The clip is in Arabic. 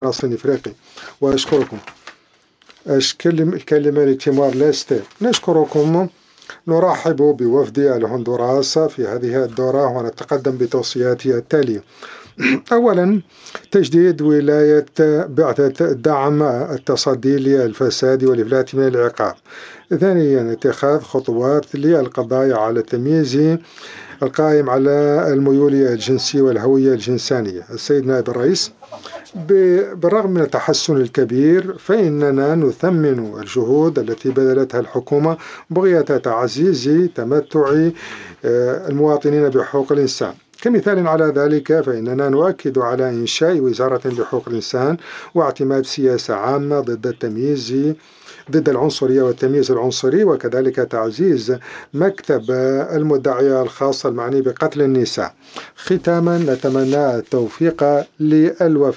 الصين الإفريقي. وأشكركم. الكلمة لتيمور ليستي. نشكركم. نرحب بوفد الهندوراس في هذه الدورة ونتقدم بتوصياتها التالية. أولا، تجديد ولاية بعثة دعم التصدي للفساد والإفلات من العقاب. ثانيا، اتخاذ خطوات للقضاء على التمييز القائم على الميول الجنسية والهوية الجنسانية. السيد نائب الرئيس، بالرغم من التحسن الكبير فإننا نثمن الجهود التي بذلتها الحكومة بغية تعزيز تمتع المواطنين بحقوق الإنسان. كمثال على ذلك فإننا نؤكد على إنشاء وزارة لحقوق الإنسان واعتماد سياسة عامة ضد العنصرية والتمييز العنصري، وكذلك تعزيز مكتب المدعية الخاص المعني بقتل النساء. ختاما، نتمنى التوفيق للوفاء